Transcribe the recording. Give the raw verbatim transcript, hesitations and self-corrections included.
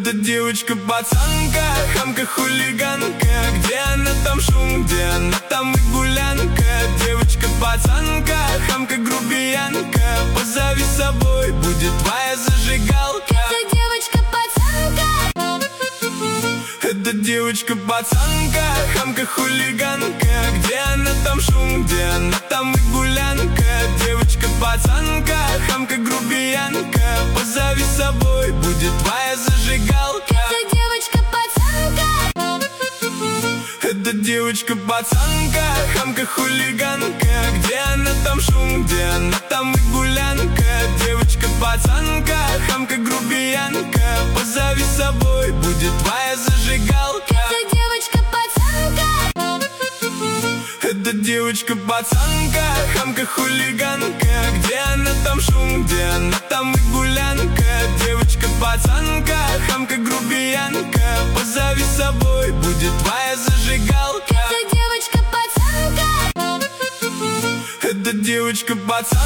Это девочка-пацанка, хамка-хулиганка. Где она, там шум, где она, там и гулянка. Девочка-пацанка, хамка-грубиянка. Позови с собой, будет твоя зажигалка. Это девочка-пацанка. Это девочка-пацанка, хамка-хулиганка. Где она, там шум, где она, там и гулянка. Девочка-пацанка, хамка-грубиянка. Позови с собой, будет твоя зажигалка. Это девочка-пацанка. Это девочка-пацанка, хамка-хулиганка. Где она, там шум, где она, там и гулянка. Девочка-пацанка, хамка-грубиянка. Позови с собой, будет твоя зажигалка. Это девочка-пацанка. Это девочка-пацанка, хамка-хулиганка. Где она, там шум, где она, там и гулянка. Девочка-пацанка, хамка-грубиянка. Позови с собой, будет твоя зажигалка. Это девочка-пацанка. Это девочка-пацанка.